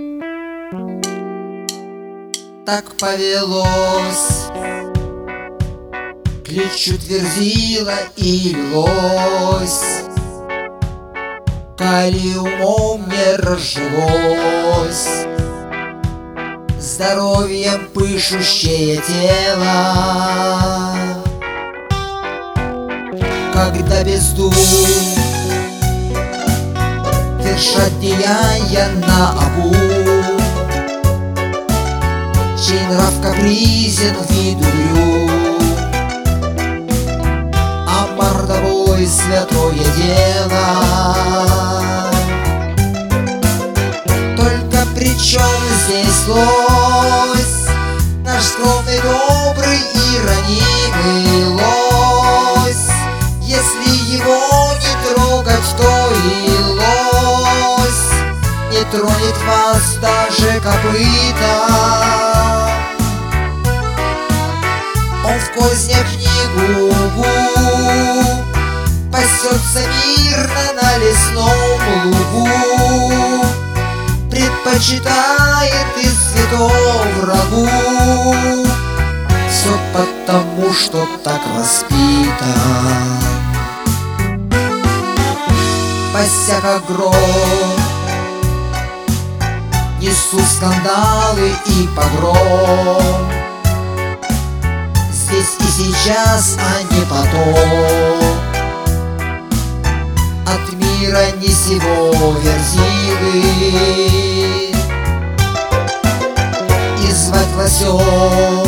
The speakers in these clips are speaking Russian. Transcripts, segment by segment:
Так повелось, кличу твердила и лилось, коли умом не разжилось, здоровьем пышущее тело. Когда без дум вершат деяния наобум, чей нрав капризен, виду угрюм, а мордовой святое дело. Только при чем здесь лось, наш скромный, добрый и ранимый лось? Если его не трогать, то и лось не тронет вас даже копыта. Он в кознях не губу пасется мирно на лесном лугу, предпочитает из цветов врагу. Все потому, что так воспитан. Пася как гром, несу скандалы и погром. Здесь и сейчас, а не потом. От мира не сего верзилы, и звать лосем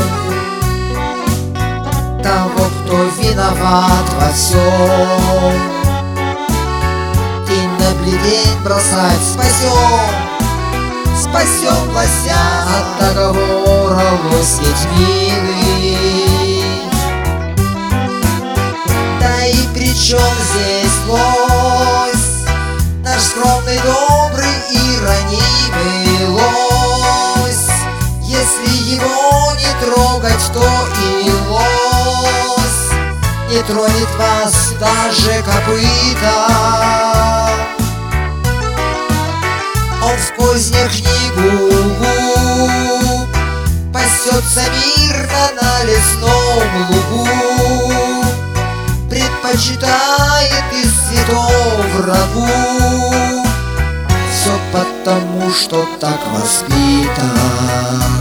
того, кто виноват во всем. День на бледень бросать спасем, спасем лося от договора, лось ведь милый. Да и при чем здесь лось, наш скромный, добрый и ранимый лось? Если его не трогать, то и лось не тронет вас даже копыта. Он в кознях не губу пасется мирно на лесном лугу, предпочитает из цветов врагу. Все потому, что так воспитан.